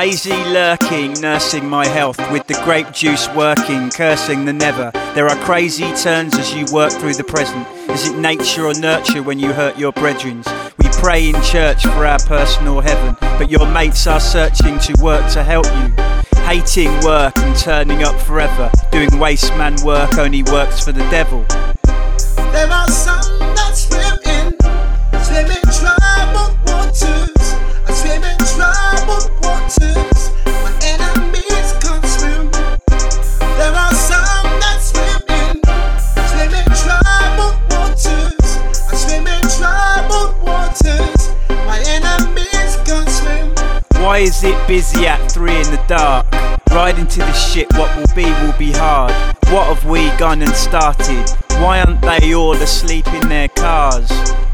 Lazy lurking, nursing my health with the grape juice working, cursing the never. There are crazy turns as you work through the present. Is it nature or nurture when you hurt your brethren? We pray in church for our personal heaven, but your mates are searching to work to help you. Hating work and turning up forever, doing waste man work only works for the devil. There are some that swim in troubled waters. I swim in troubled waters. My enemies can't swim. There are some that swim in troubled waters. I swim in troubled waters. My enemies can't swim. Why is it busy at 3 in the dark? Riding to the shit, what will be hard. What have we gone and started? Why aren't they all asleep in their cars?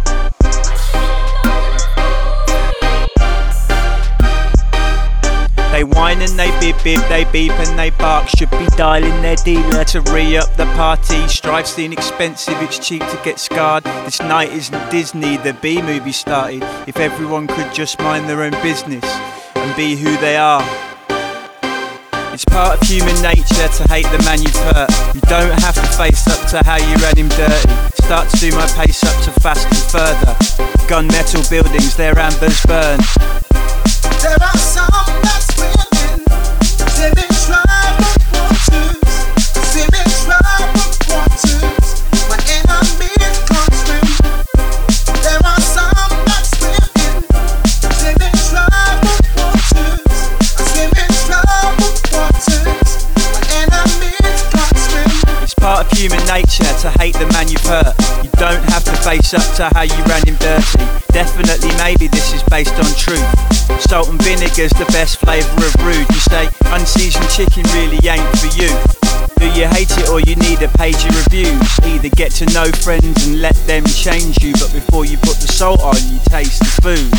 They whine and they bib, they beep and they bark. Should be dialing their dealer to re-up the party. Strife's inexpensive, it's cheap to get scarred. This night isn't Disney, the B-movie started. If everyone could just mind their own business and be who they are. It's part of human nature to hate the man you've hurt. You don't have to face up to how you ran him dirty. Start to do my pace up to fast and further. Gunmetal buildings, their ambers burn. There are some that swim in troubled waters. Swim in troubled waters. My enemies can't swim. There are some that swim in troubled waters. I swim in troubled waters. My enemies can't swim. It's part of human nature to hate the man you've hurt. You don't have to face up to how you ran him dirty. Definitely, maybe this is based on truth. Salt and vinegar's the best flavour of rude. You say unseasoned chicken really ain't for you. Do you hate it or you need a page of reviews? Either get to know friends and let them change you, but before you put the salt on, you taste the food.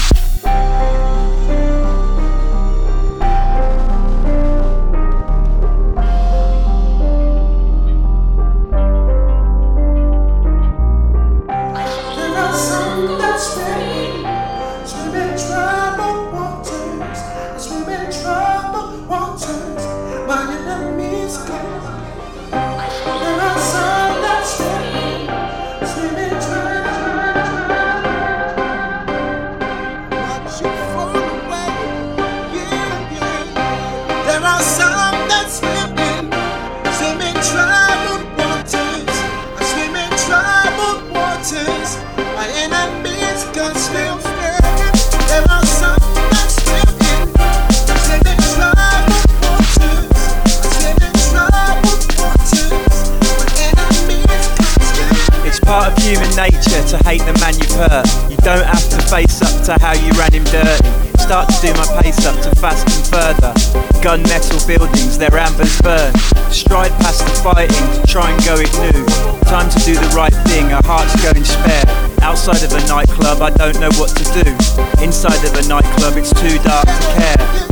My enemies can't swim. There are some that swim in troubled waters. I swim in troubled waters. My enemies can't swim. It's part of human nature to hate the man you've hurt. You don't have to face up to how you ran him dirty. Start to do my pace up to fast and further. Gunmetal buildings, their ambers burn. Stride past the fighting to try and go it new. Time to do the right thing, our hearts going spare. Outside of a nightclub, I don't know what to do. Inside of a nightclub, it's too dark to care.